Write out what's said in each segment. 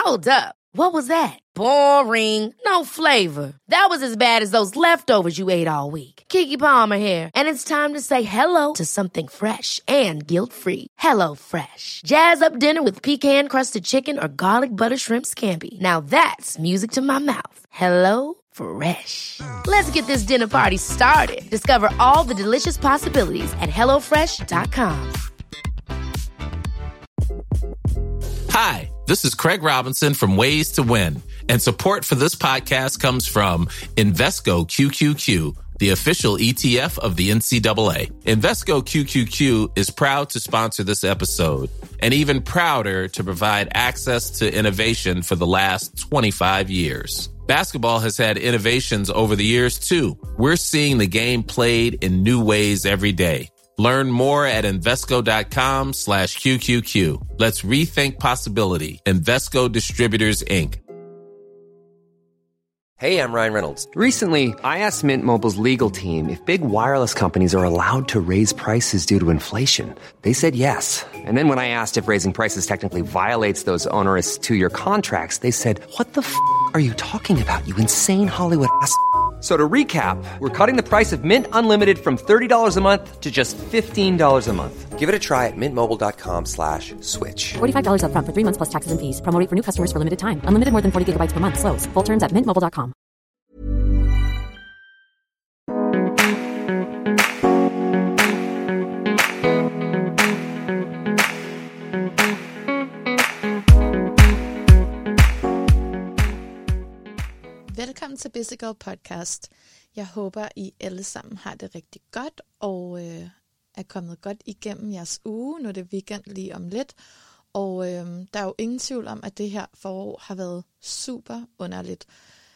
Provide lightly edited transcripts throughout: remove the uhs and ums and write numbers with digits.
Hold up. What was that? Boring. No flavor. That was as bad as those leftovers you ate all week. Keke Palmer here, and it's time to say hello to something fresh and guilt-free. Hello Fresh. Jazz up dinner with pecan-crusted chicken or garlic butter shrimp scampi. Now that's music to my mouth. Hello Fresh. Let's get this dinner party started. Discover all the delicious possibilities at hellofresh.com. Hi, this is Craig Robinson from Ways to Win, and support for this podcast comes from Invesco QQQ, the official ETF of the NCAA. Invesco QQQ is proud to sponsor this episode, and even prouder to provide access to innovation for the last 25 years. Basketball has had innovations over the years, too. We're seeing the game played in new ways every day. Learn more at Invesco.com/QQQ. Let's rethink possibility. Invesco Distributors, Inc. Hey, I'm Ryan Reynolds. Recently, I asked Mint Mobile's legal team if big wireless companies are allowed to raise prices due to inflation. They said yes. And then when I asked if raising prices technically violates those onerous two-year contracts, they said, "What the f*** are you talking about, you insane Hollywood ass?" So to recap, we're cutting the price of Mint Unlimited from $30 a month to just $15 a month. Give it a try at mintmobile.com/switch. $45 up front for 3 months plus taxes and fees. Promo rate for new customers for limited time. Unlimited more than 40 gigabytes per month. Slows full terms at mintmobile.com. Velkommen til Busy Girl Podcast. Jeg håber, I alle sammen har det rigtig godt og er kommet godt igennem jeres uge. Nu er det weekend lige om lidt. Og der er jo ingen tvivl om, at det her forår har været super underligt.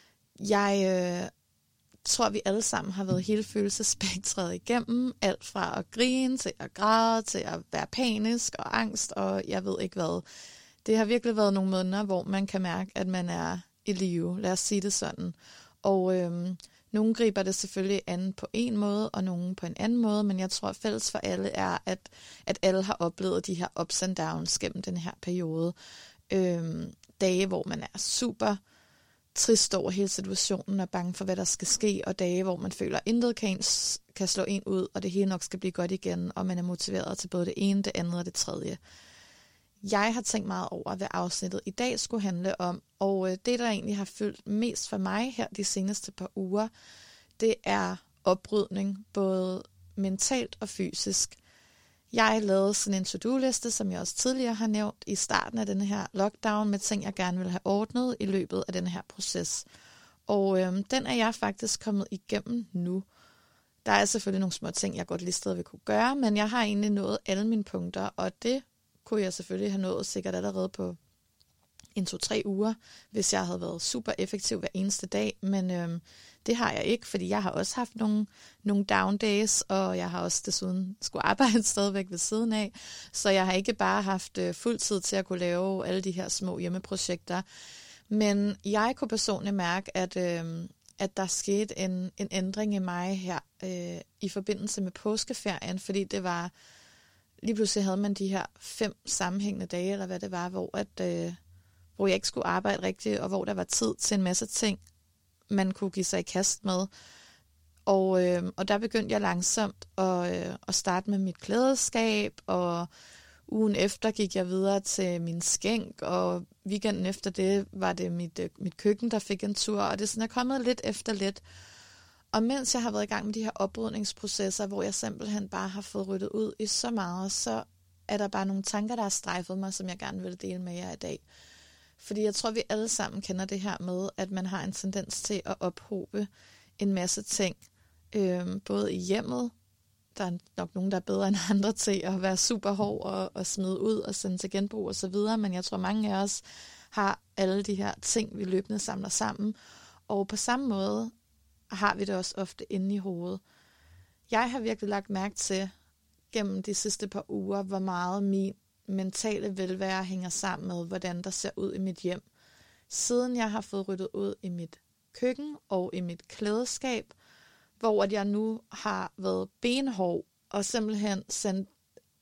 Jeg tror, vi alle sammen har været hele følelsespektret igennem. Alt fra at grine til at græde, til at være panisk og angst, og jeg ved ikke hvad. Det har virkelig været nogle måneder, hvor man kan mærke, at man er i live. Lad os sige det sådan. Og nogle griber det selvfølgelig an på en måde, og nogle på en anden måde, men jeg tror, fælles for alle er, at alle har oplevet de her ups and downs gennem den her periode. Dage, hvor man er super trist over hele situationen og bange for, hvad der skal ske, og dage, hvor man føler, at intet kan slå en ud, og det hele nok skal blive godt igen, og man er motiveret til både det ene, det andet og det tredje. Jeg har tænkt meget over, hvad afsnittet i dag skulle handle om, og det, der egentlig har fyldt mest for mig her de seneste par uger, det er oprydning, både mentalt og fysisk. Jeg lavede sådan en to-do-liste, som jeg også tidligere har nævnt i starten af den her lockdown, med ting, jeg gerne vil have ordnet i løbet af den her proces. Og den er jeg faktisk kommet igennem nu. Der er selvfølgelig nogle små ting, jeg godt lige stadig vil kunne gøre, men jeg har egentlig nået alle mine punkter, og det kunne jeg selvfølgelig have nået sikkert allerede på 1-2-3 uger, hvis jeg havde været super effektiv hver eneste dag, men det har jeg ikke, fordi jeg har også haft nogle down days, og jeg har også desuden skulle arbejde stadigvæk ved siden af, så jeg har ikke bare haft fuld tid til at kunne lave alle de her små hjemmeprojekter, men jeg kunne personligt mærke, at der skete en ændring i mig her i forbindelse med påskeferien, fordi det var lige pludselig havde man de her 5 sammenhængende dage, eller hvad det var, hvor jeg ikke skulle arbejde rigtigt, og hvor der var tid til en masse ting, man kunne give sig i kast med. Og der begyndte jeg langsomt at starte med mit klædeskab, og ugen efter gik jeg videre til min skænk, og weekenden efter det var det mit køkken, der fik en tur, og det er sådan, jeg er kommet lidt efter lidt. Og mens jeg har været i gang med de her oprydningsprocesser, hvor jeg simpelthen bare har fået ryddet ud i så meget, så er der bare nogle tanker, der har strejfet mig, som jeg gerne vil dele med jer i dag. Fordi jeg tror, vi alle sammen kender det her med, at man har en tendens til at ophobe en masse ting. Både i hjemmet, der er nok nogen, der er bedre end andre til at være super hård og smide ud og sende til genbrug og så videre, men jeg tror, mange af os har alle de her ting, vi løbende samler sammen. Og på samme måde har vi det også ofte inde i hovedet. Jeg har virkelig lagt mærke til gennem de sidste par uger, hvor meget min mentale velvære hænger sammen med, hvordan der ser ud i mit hjem. Siden jeg har fået ryddet ud i mit køkken og i mit klædeskab, hvor at jeg nu har været benhård og simpelthen sendt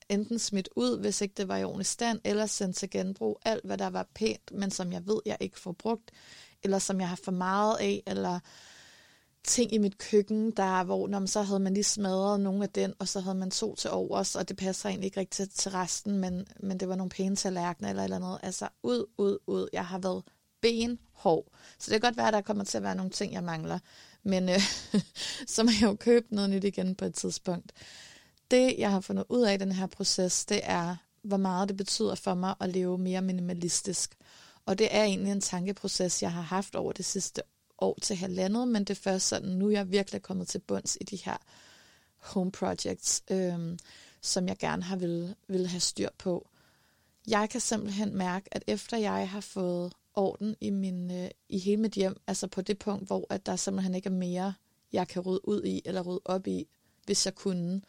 enten smidt ud, hvis ikke det var i ordentlig stand, eller sendt til genbrug. Alt, hvad der var pænt, men som jeg ved, jeg ikke får brugt, eller som jeg har for meget af, eller ting i mit køkken, hvor så havde man lige smadret nogle af den, og så havde man 2 til overs, og det passer egentlig ikke rigtig til resten, men det var nogle pæne tallerkener eller andet. Altså ud. Jeg har været benhård. Så det kan godt være, at der kommer til at være nogle ting, jeg mangler. Men så må jeg jo købe noget nyt igen på et tidspunkt. Det, jeg har fundet ud af i den her proces, det er, hvor meget det betyder for mig at leve mere minimalistisk. Og det er egentlig en tankeproces, jeg har haft over det sidste år til 1,5, men det er først sådan, nu er jeg virkelig kommet til bunds i de her home projects, som jeg gerne vil have styr på. Jeg kan simpelthen mærke, at efter jeg har fået orden i hele mit hjem, altså på det punkt, hvor at der simpelthen ikke er mere, jeg kan rydde ud i, eller rydde op i, hvis jeg kunne,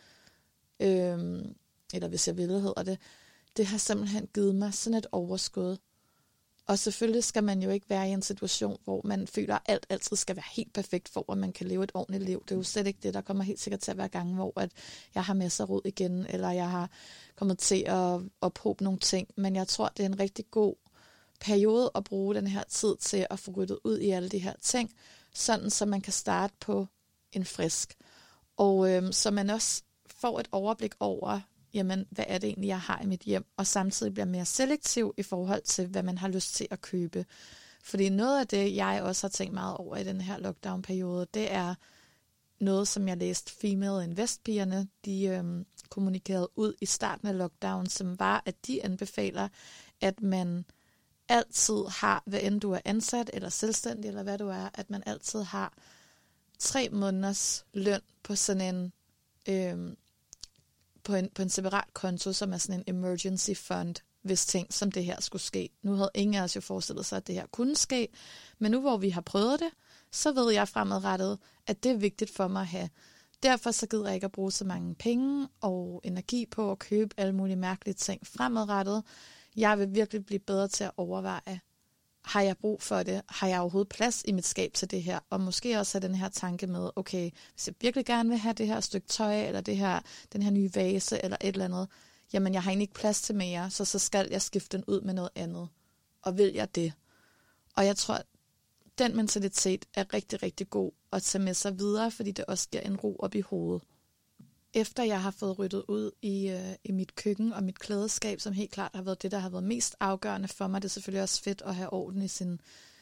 eller hvis jeg ville, hedder det. Det har simpelthen givet mig sådan et overskud. Og selvfølgelig skal man jo ikke være i en situation, hvor man føler, at alt altid skal være helt perfekt, for at man kan leve et ordentligt liv. Det er jo slet ikke det. Der kommer helt sikkert til at være gange, hvor at jeg har masser af rod igen, eller jeg har kommet til at probe nogle ting. Men jeg tror, det er en rigtig god periode at bruge den her tid til at få ryddet ud i alle de her ting, sådan så man kan starte på en frisk. Og så man også får et overblik over, jamen, hvad er det egentlig, jeg har i mit hjem, og samtidig bliver mere selektiv i forhold til, hvad man har lyst til at købe. Fordi noget af det, jeg også har tænkt meget over i den her lockdown-periode, det er noget, som jeg læste Female Invest-pigerne, de kommunikerede ud i starten af lockdown, som var, at de anbefaler, at man altid har, hvad end du er ansat eller selvstændig, eller hvad du er, at man altid har 3 måneders løn på sådan en på en separat konto, som er sådan en emergency fund, hvis ting som det her skulle ske. Nu havde ingen af os jo forestillet sig, at det her kunne ske, men nu hvor vi har prøvet det, så ved jeg fremadrettet, at det er vigtigt for mig at have. Derfor så gider jeg ikke at bruge så mange penge og energi på at købe alle mulige mærkelige ting fremadrettet. Jeg vil virkelig blive bedre til at overveje, har jeg brug for det? Har jeg overhovedet plads i mit skab til det her? Og måske også have den her tanke med, okay, hvis jeg virkelig gerne vil have det her stykke tøj, eller den her nye vase, eller et eller andet, jamen jeg har egentlig ikke plads til mere, så skal jeg skifte den ud med noget andet. Og vil jeg det? Og jeg tror, den mentalitet er rigtig, rigtig god at tage med sig videre, fordi det også giver en ro op i hovedet. Efter jeg har fået ryddet ud i mit køkken og mit klædeskab, som helt klart har været det, der har været mest afgørende for mig, det er selvfølgelig også fedt at have orden i sin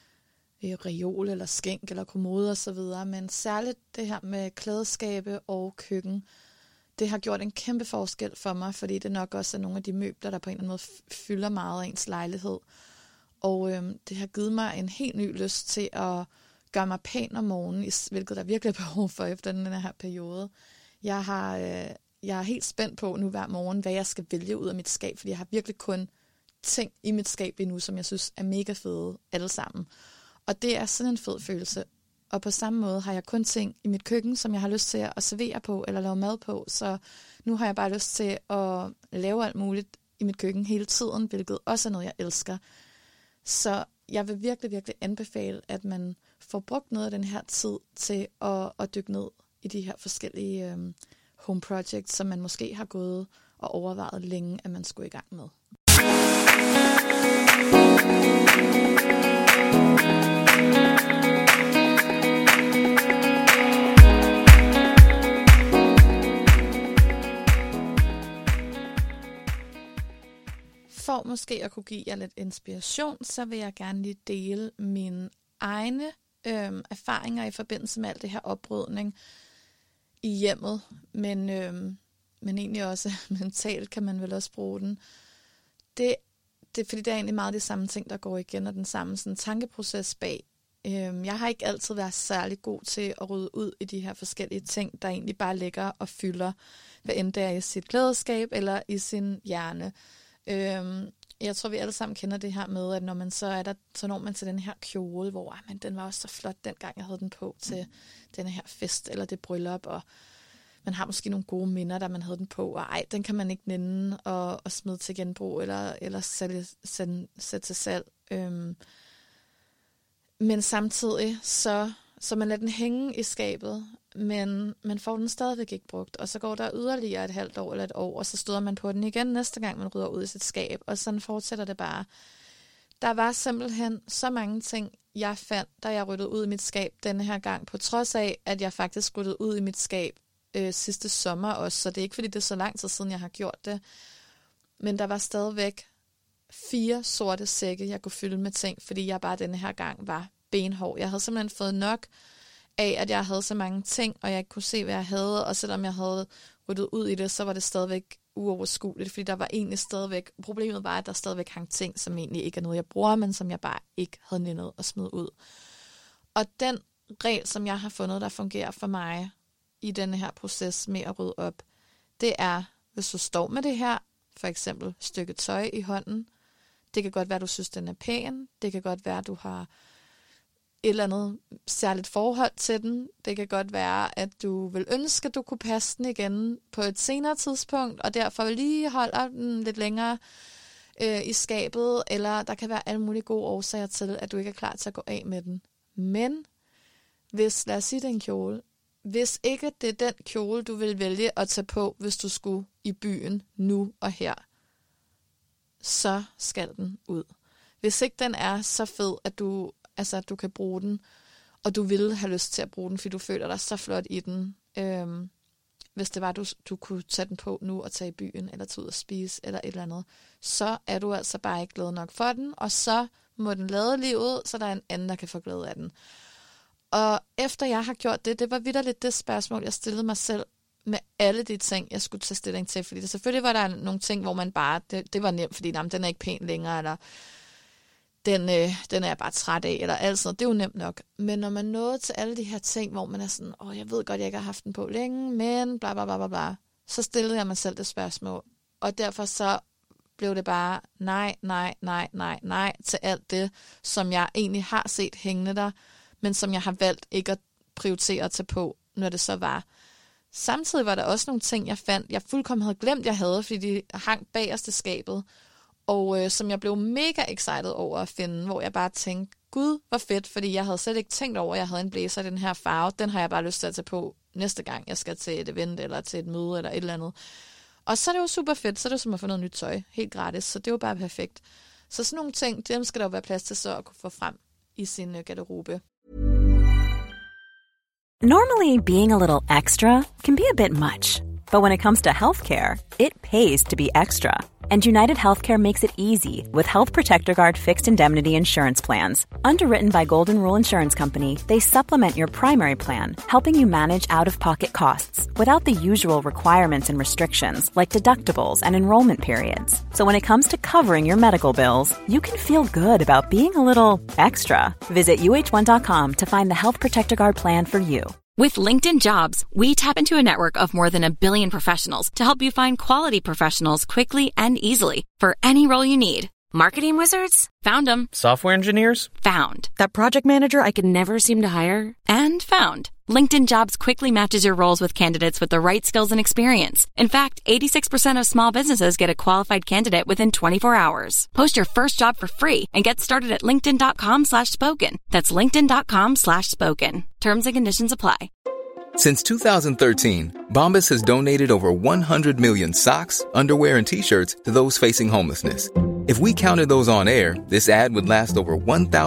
reol eller skænk eller kommode og så videre, men særligt det her med klædeskabe og køkken, det har gjort en kæmpe forskel for mig, fordi det nok også er nogle af de møbler, der på en eller anden måde fylder meget af ens lejlighed. Og det har givet mig en helt ny lyst til at gøre mig pæn om morgenen, hvilket der virkelig er behov for efter den her periode. Jeg er helt spændt på nu hver morgen, hvad jeg skal vælge ud af mit skab, fordi jeg har virkelig kun ting i mit skab lige nu, som jeg synes er mega fede alle sammen. Og det er sådan en fed følelse. Og på samme måde har jeg kun ting i mit køkken, som jeg har lyst til at servere på eller lave mad på. Så nu har jeg bare lyst til at lave alt muligt i mit køkken hele tiden, hvilket også er noget, jeg elsker. Så jeg vil virkelig, virkelig anbefale, at man får brugt noget af den her tid til at dykke ned i de her forskellige home projects, som man måske har gået og overvejet længe, at man skulle i gang med. For måske at kunne give jer lidt inspiration, så vil jeg gerne lige dele mine egne erfaringer i forbindelse med alt det her oprydning i hjemmet, men egentlig også mentalt kan man vel også bruge den. Det er fordi, det er egentlig meget de samme ting, der går igen, og den samme sådan, tankeproces bag. Jeg har ikke altid været særlig god til at rydde ud i de her forskellige ting, der egentlig bare ligger og fylder, hvad end det er i sit klædeskab eller i sin hjerne. Jeg tror, vi alle sammen kender det her med, at når man så er der, så når man til den her kjole, hvor men den var også så flot, dengang jeg havde den på til den her fest eller det bryllup, og man har måske nogle gode minder, da man havde den på, og den kan man ikke nænde og smide til genbrug eller sætte til salg. Men samtidig, så man lader den hænge i skabet, men får den stadigvæk ikke brugt. Og så går der yderligere et halvt år eller et år, og så støder man på den igen næste gang, man rydder ud i sit skab. Og sådan fortsætter det bare. Der var simpelthen så mange ting, jeg fandt, da jeg ryddede ud i mit skab denne her gang, på trods af, at jeg faktisk ryddede ud i mit skab sidste sommer også, så det er ikke, fordi det er så lang tid siden, jeg har gjort det. Men der var stadigvæk 4 sorte sække, jeg kunne fylde med ting, fordi jeg bare denne her gang var benhård. Jeg havde simpelthen fået nok af, at jeg havde så mange ting, og jeg ikke kunne se, hvad jeg havde, og selvom jeg havde ryddet ud i det, så var det stadigvæk uoverskueligt, fordi der var egentlig stadigvæk, problemet var, at der stadigvæk hang ting, som egentlig ikke er noget, jeg bruger, men som jeg bare ikke havde nændet at smide ud. Og den regel, som jeg har fundet, der fungerer for mig i denne her proces med at rydde op, det er, hvis du står med det her, for eksempel stykke tøj i hånden, det kan godt være, du synes, den er pæn, det kan godt være, du har et eller andet særligt forhold til den. Det kan godt være, at du vil ønske, at du kunne passe den igen på et senere tidspunkt, og derfor lige holder den lidt længere i skabet, eller der kan være alle mulige gode årsager til, at du ikke er klar til at gå af med den. Men hvis, lad os sige, det er en kjole, hvis ikke det er den kjole, du vil vælge at tage på, hvis du skulle i byen nu og her, så skal den ud. Hvis ikke den er så fed, at du kan bruge den, og du ville have lyst til at bruge den, fordi du føler dig så flot i den. Hvis det var, du kunne tage den på nu og tage i byen, eller tage ud og spise, eller et eller andet, så er du altså bare ikke glad nok for den, og så må den lade livet, så der er en anden, der kan få glæde af den. Og efter jeg har gjort det var vitterligt det spørgsmål, jeg stillede mig selv med alle de ting, jeg skulle tage stilling til, fordi selvfølgelig var der nogle ting, hvor man bare, det var nemt, fordi den er ikke pæn længere, eller den er jeg bare træt af, eller alt sådan noget. Det er jo nemt nok. Men når man nåede til alle de her ting, hvor man er sådan, jeg ved godt, jeg ikke har haft den på længe, men bla bla bla bla bla, så stillede jeg mig selv det spørgsmål. Og derfor så blev det bare nej til alt det, som jeg egentlig har set hængende der, men som jeg har valgt ikke at prioritere at tage på, når det så var. Samtidig var der også nogle ting, jeg fandt, jeg fuldkommen havde glemt, jeg havde, fordi de hang bagerst i skabet, og som jeg blev mega excited over at finde, hvor jeg bare tænkte, gud, hvor fedt, fordi jeg havde slet ikke tænkt over, at jeg havde en blæser i den her farve. Den har jeg bare lyst til at tage på næste gang, jeg skal til et event, eller til et møde, eller et eller andet. Og så er det jo super fedt, så er det som at få noget nyt tøj, helt gratis, så det er jo bare perfekt. Så sådan nogle ting, dem skal der jo være plads til så at kunne få frem i sin garderobe. Normally, being a little extra can be a bit much, but when it comes to healthcare, it pays to be extra. And United Healthcare makes it easy with Health Protector Guard fixed indemnity insurance plans. Underwritten by Golden Rule Insurance Company, they supplement your primary plan, helping you manage out-of-pocket costs without the usual requirements and restrictions like deductibles and enrollment periods. So when it comes to covering your medical bills, you can feel good about being a little extra. Visit uh1.com to find the Health Protector Guard plan for you. With LinkedIn Jobs, we tap into a network of more than 1 billion professionals to help you find quality professionals quickly and easily for any role you need. Marketing wizards? Found them. Software engineers? Found. That project manager I could never seem to hire? And found. LinkedIn Jobs quickly matches your roles with candidates with the right skills and experience. In fact, 86% of small businesses get a qualified candidate within 24 hours. Post your first job for free and get started at linkedin.com/spoken. That's linkedin.com/spoken. Terms and conditions apply. Since 2013, Bombas has donated over 100 million socks, underwear, and T-shirts to those facing homelessness. If we counted those on air, this ad would last over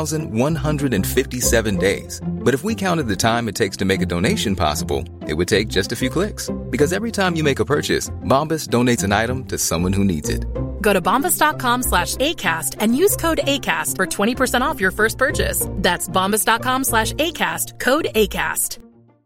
1,157 days. But if we counted the time it takes to make a donation possible, it would take just a few clicks. Because every time you make a purchase, Bombas donates an item to someone who needs it. Go to bombas.com/ACAST and use code ACAST for 20% off your first purchase. That's bombas.com/ACAST, code ACAST.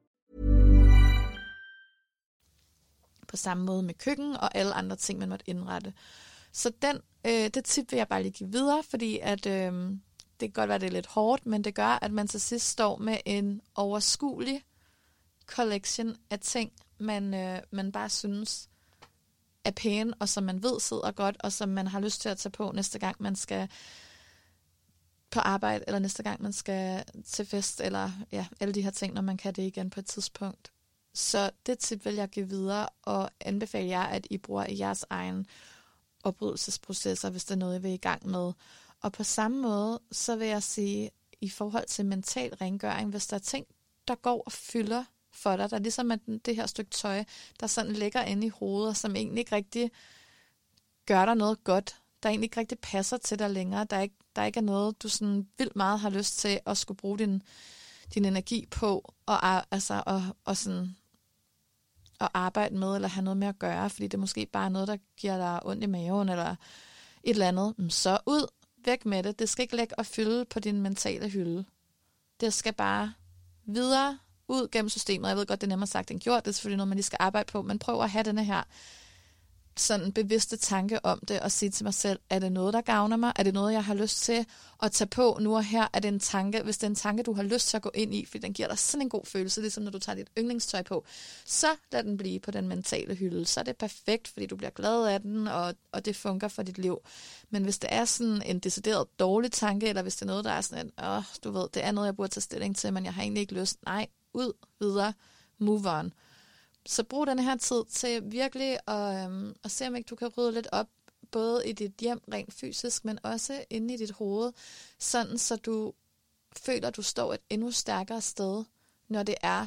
På samme måde med køkken og alle andre ting, man måtte indrette. Så det tip vil jeg bare lige give videre, fordi at, det kan godt være, det er lidt hårdt, men det gør, at man til sidst står med en overskuelig collection af ting, man bare synes er pæne, og som man ved sidder godt, og som man har lyst til at tage på næste gang, man skal på arbejde, eller næste gang, man skal til fest, eller ja, alle de her ting, når man kan det igen på et tidspunkt. Så det tip vil jeg give videre, og anbefale jer, at I bruger i jeres egen opryddelsesprocesser, hvis det er noget, I vil i gang med. Og på samme måde, så vil jeg sige, i forhold til mental rengøring, hvis der er ting, der går og fylder for dig. Der er ligesom at det her stykke tøj, der sådan ligger inde i hovedet, som egentlig ikke rigtig gør dig noget godt. Der egentlig ikke rigtig passer til dig længere. Der ikke er noget, du sådan vildt meget har lyst til at skulle bruge din energi på og sådan at arbejde med, eller have noget med at gøre, fordi det er måske bare noget, der giver dig ondt i maven, eller et eller andet. Så ud, væk med det. Det skal ikke lægge og fylde på din mentale hylde. Det skal bare videre ud gennem systemet. Jeg ved godt, det er nemmere sagt end gjort. Det er selvfølgelig noget, man lige skal arbejde på, men prøv at have denne her sådan bevidste tanke om det, og sige til mig selv, er det noget, der gavner mig? Er det noget, jeg har lyst til at tage på nu og her? Er det en tanke, hvis det er en tanke, du har lyst til at gå ind i, fordi den giver dig sådan en god følelse, ligesom når du tager dit yndlingstøj på, så lad den blive på den mentale hylde. Så er det perfekt, fordi du bliver glad af den, og det fungerer for dit liv. Men hvis det er sådan en decideret dårlig tanke, eller hvis det er noget, der er sådan en, du ved, det er noget, jeg burde tage stilling til, men jeg har egentlig ikke lyst. Nej, ud, videre, move on. Så brug den her tid til virkelig at se, om ikke du kan rydde lidt op, både i dit hjem rent fysisk, men også inde i dit hoved, sådan så du føler, at du står et endnu stærkere sted, når det er,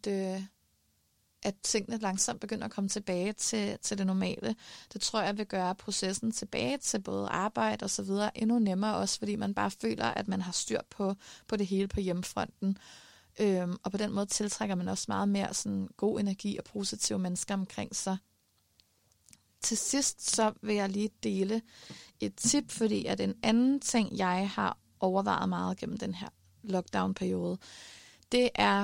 at tingene langsomt begynder at komme tilbage til det normale. Det tror jeg vil gøre processen tilbage til både arbejde og så videre endnu nemmere også, fordi man bare føler, at man har styr på det hele på hjemmefronten. Og på den måde tiltrækker man også meget mere sådan god energi og positive mennesker omkring sig. Til sidst så vil jeg lige dele et tip, fordi at en anden ting, jeg har overvejet meget gennem den her lockdown-periode, det er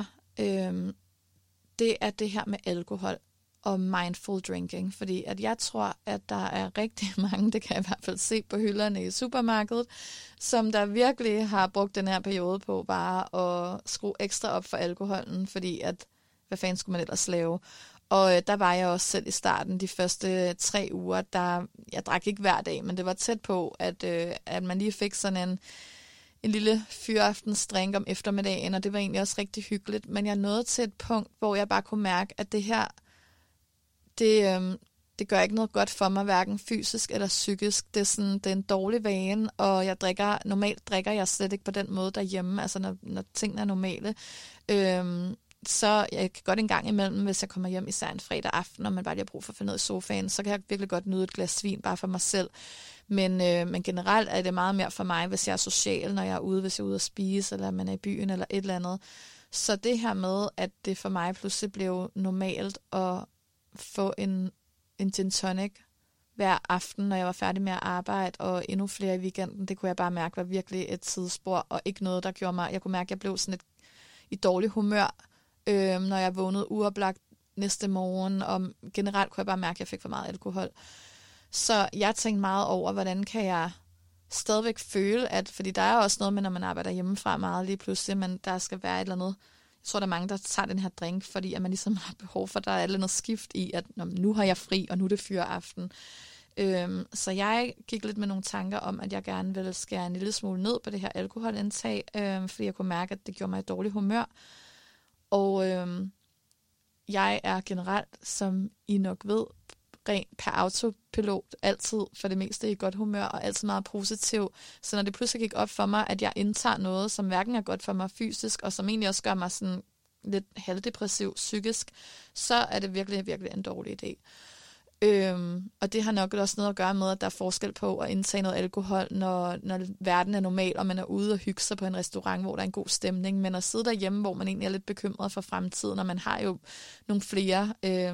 det her med alkohol og mindful drinking, fordi at jeg tror, at der er rigtig mange, det kan jeg i hvert fald se på hylderne i supermarkedet, som der virkelig har brugt den her periode på bare at skrue ekstra op for alkoholen, fordi at, hvad fanden skulle man ellers lave? Og der var jeg også selv i starten, de første 3 uger, jeg drak ikke hver dag, men det var tæt på, at man lige fik sådan en lille fyraftensdrink om eftermiddagen, og det var egentlig også rigtig hyggeligt, men jeg nåede til et punkt, hvor jeg bare kunne mærke, at det her, det gør ikke noget godt for mig, hverken fysisk eller psykisk. Det er en dårlig vane, og normalt drikker jeg slet ikke på den måde derhjemme, altså når tingene er normale. Så jeg kan godt en gang imellem, hvis jeg kommer hjem især en fredag aften, og man bare lige har brug for at finde noget i sofaen, så kan jeg virkelig godt nyde et glas vin bare for mig selv. Men generelt er det meget mere for mig, hvis jeg er social, når jeg er ude, hvis jeg er ude at spise, eller man er i byen, eller et eller andet. Så det her med, at det for mig pludselig blev normalt at få en gin tonic hver aften, når jeg var færdig med at arbejde, og endnu flere i weekenden, det kunne jeg bare mærke var virkelig et sidespor, og ikke noget, der gjorde mig. Jeg kunne mærke, at jeg blev sådan et i dårlig humør, når jeg vågnede uoplagt næste morgen, og generelt kunne jeg bare mærke, at jeg fik for meget alkohol. Så jeg tænkte meget over, hvordan kan jeg stadigvæk føle, fordi der er også noget med, når man arbejder hjemmefra meget lige pludselig, men der skal være et eller andet. Jeg tror, der er mange, der tager den her drink, fordi at man ligesom har behov for, at der er et eller andet skift i, at nu har jeg fri, og nu er det fyreaften. Så jeg gik lidt med nogle tanker om, at jeg gerne ville skære en lille smule ned på det her alkoholindtag, fordi jeg kunne mærke, at det gjorde mig i dårlig humør. Og jeg er generelt, som I nok ved, rent per autopilot, altid for det meste i godt humør, og altid meget positiv. Så når det pludselig gik op for mig, at jeg indtager noget, som hverken er godt for mig fysisk, og som egentlig også gør mig sådan lidt halvdepressiv psykisk, så er det virkelig, virkelig en dårlig idé. Og det har nok også noget at gøre med, at der er forskel på at indtage noget alkohol, når verden er normal, og man er ude og hygge sig på en restaurant, hvor der er en god stemning, men at sidde derhjemme, hvor man egentlig er lidt bekymret for fremtiden, og man har jo nogle flere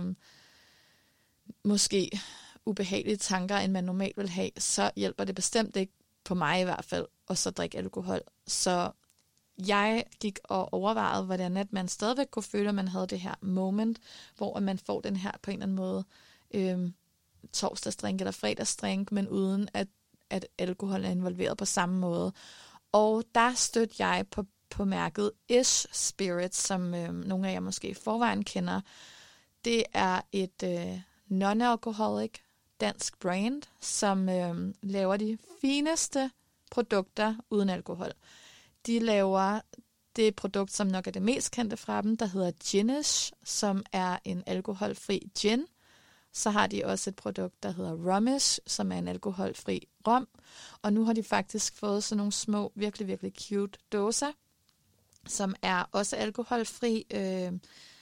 måske ubehagelige tanker, end man normalt vil have, så hjælper det bestemt ikke, på mig i hvert fald, og så drikke alkohol. Så jeg gik og overvejede, hvordan at man stadigvæk kunne føle, at man havde det her moment, hvor man får den her på en eller anden måde torsdagsdrink eller fredagsdrink, men uden at alkohol er involveret på samme måde. Og der stødte jeg på mærket Ish Spirit, som nogle af jer måske i forvejen kender. Det er et non-alcoholic dansk brand, som laver de fineste produkter uden alkohol. De laver det produkt, som nok er det mest kendte fra dem, der hedder Ginish, som er en alkoholfri gin. Så har de også et produkt, der hedder Rumish, som er en alkoholfri rom. Og nu har de faktisk fået sådan nogle små, virkelig, virkelig cute dåser, som er også alkoholfri.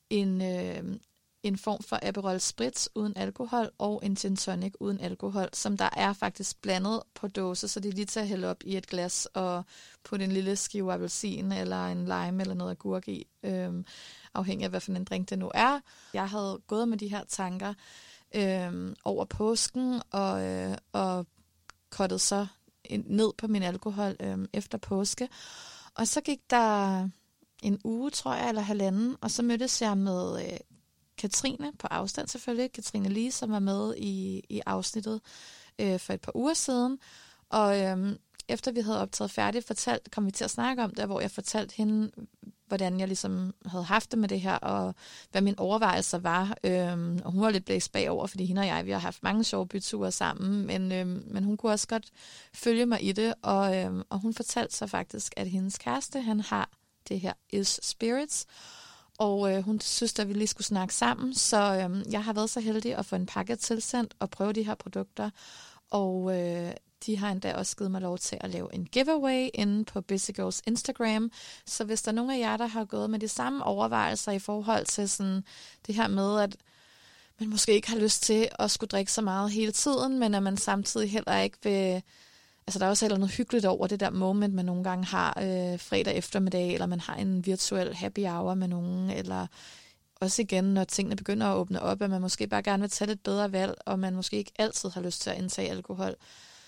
en form for Aperol Spritz uden alkohol og en gin tonic uden alkohol, som der er faktisk blandet på dåse, så det er lige til at hælde op i et glas og putte en lille skive appelsin eller en lime eller noget agurk i, afhængig af hvad for en drink det nu er. Jeg havde gået med de her tanker over påsken og kottet så ned på min alkohol efter påske. Og så gik der en uge, tror jeg, eller halvanden, og så mødtes jeg med Katrine på afstand selvfølgelig. Katrine Lee, som var med i afsnittet for et par uger siden. Og efter vi havde optaget færdigt, kom vi til at snakke om det, hvor jeg fortalte hende, hvordan jeg ligesom havde haft det med det her, og hvad mine overvejelser var. Og hun var lidt blæst bagover, fordi hende og jeg, vi har haft mange sjove byture sammen, men hun kunne også godt følge mig i det, og hun fortalte så faktisk, at hendes kæreste, han har det her Is Spirits, og hun synes, at vi lige skulle snakke sammen, så jeg har været så heldig at få en pakke tilsendt og prøve de her produkter, og de har endda også givet mig lov til at lave en giveaway inde på Busy Girls Instagram. Så hvis der er nogen af jer, der har gået med de samme overvejelser i forhold til sådan det her med, at man måske ikke har lyst til at skulle drikke så meget hele tiden, men at man samtidig heller ikke vil... Altså der er også heller noget hyggeligt over det der moment, man nogle gange har fredag eftermiddag, eller man har en virtuel happy hour med nogen, eller også igen, når tingene begynder at åbne op, at man måske bare gerne vil tage et bedre valg, og man måske ikke altid har lyst til at indtage alkohol.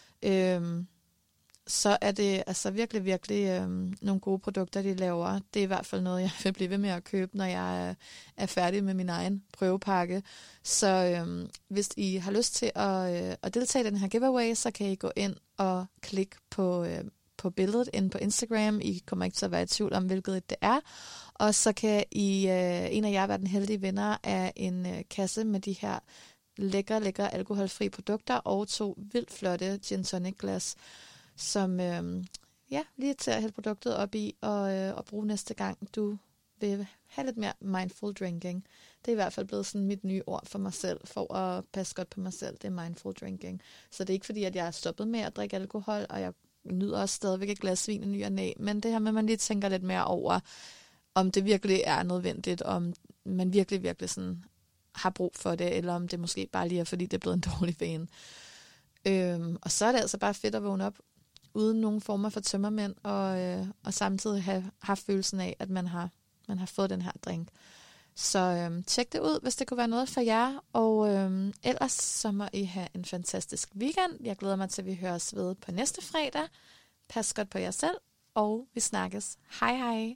Så er det altså virkelig, virkelig nogle gode produkter, de laver. Det er i hvert fald noget, jeg vil blive ved med at købe, når jeg er færdig med min egen prøvepakke. Så hvis I har lyst til at deltage i den her giveaway, så kan I gå ind og klikke på billedet inde på Instagram. I kommer ikke til at være i tvivl om, hvilket det er. Og så kan I, en af jer være den heldige vinder af en kasse med de her lækre alkoholfri produkter og 2 vildt flotte gin tonic glas, som lige til at hælde produktet op i og bruge næste gang du vil have lidt mere mindful drinking. Det er i hvert fald blevet sådan mit nye ord for mig selv, for at passe godt på mig selv, det er mindful drinking. Så det er ikke fordi, at jeg er stoppet med at drikke alkohol, og jeg nyder også stadigvæk et glas vin i ny og næ, men det her med, at man lige tænker lidt mere over, om det virkelig er nødvendigt, om man virkelig, virkelig sådan har brug for det, eller om det måske bare lige er, fordi det er blevet en dårlig vane. Og så er det altså bare fedt at vågne op uden nogen former for tømmermænd, og samtidig have haft følelsen af, at man har fået den her drink. Så tjek det ud, hvis det kunne være noget for jer, og ellers så må I have en fantastisk weekend. Jeg glæder mig til, at vi høres ved på næste fredag. Pas godt på jer selv, og vi snakkes. Hej hej!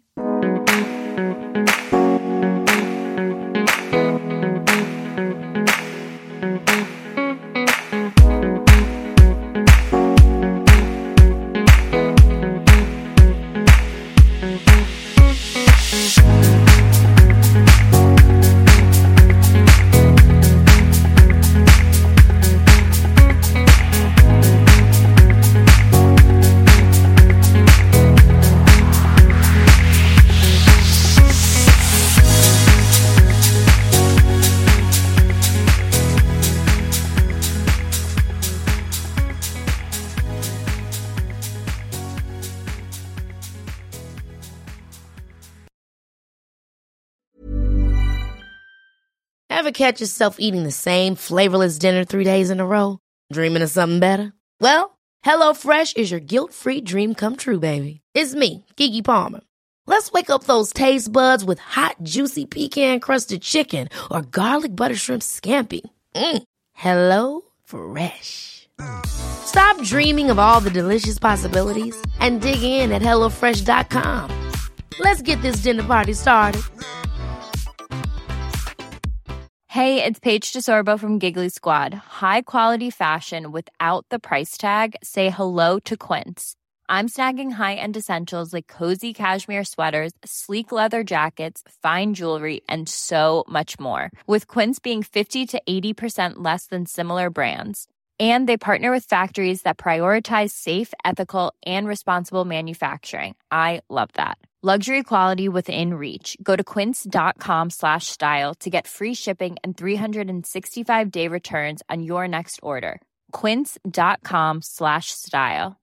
Ever catch yourself eating the same flavorless dinner 3 days in a row? Dreaming of something better? Well, HelloFresh is your guilt-free dream come true, baby. It's me, Keke Palmer. Let's wake up those taste buds with hot, juicy pecan-crusted chicken or garlic butter shrimp scampi. Hello Fresh. Stop dreaming of all the delicious possibilities and dig in at HelloFresh.com. Let's get this dinner party started. Hey, it's Paige DeSorbo from Giggly Squad. High quality fashion without the price tag. Say hello to Quince. I'm snagging high-end essentials like cozy cashmere sweaters, sleek leather jackets, fine jewelry, and so much more. With Quince being 50 to 80% less than similar brands. And they partner with factories that prioritize safe, ethical, and responsible manufacturing. I love that. Luxury quality within reach. Go to quince.com/style to get free shipping and 365-day returns on your next order. Quince.com/style.